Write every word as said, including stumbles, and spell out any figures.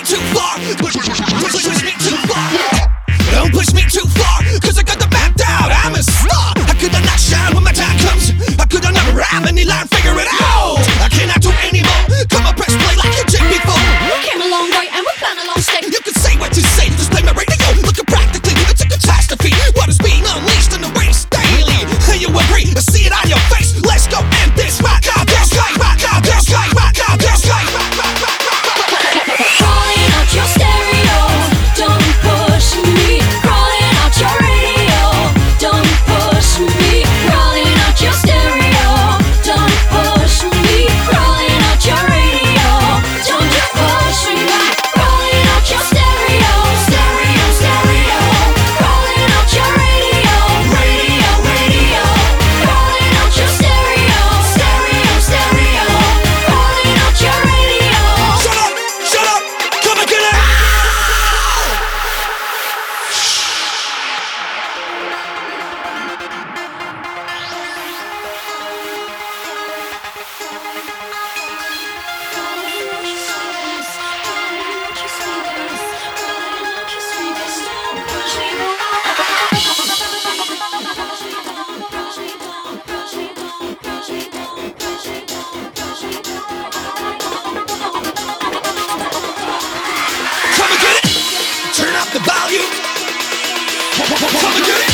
me too far. Push, push, push, push, push me too far. Don't push me too far, cause I got the mapped out. I'm a star. How could I not shine when my time comes? How could I never rhyme any line? Figure it out. I cannot do anymore. Come on, press play like you did before. We came a long way and we plan a long stay. You can say what you say, just play my radio. Looking practically, it's a catastrophe. What is being unleashed in the race daily? You agree? I see it on your face. Let's go end this. Rock out, this right, rock out, this right, rock out, this right. Crawling out your stereo, don't push me. Crawling out your radio, don't push me. Crawling out your stereo, don't push me. Crawling out your radio, don't you push me back. Crawling out your stereo, stereo, stereo. Crawling out your radio, radio, radio. Crawling out your stereo, stereo, stereo. Crawling out your radio. Shut up, shut up, come and get it. Come and get it. Turn up the volume. Come and get it.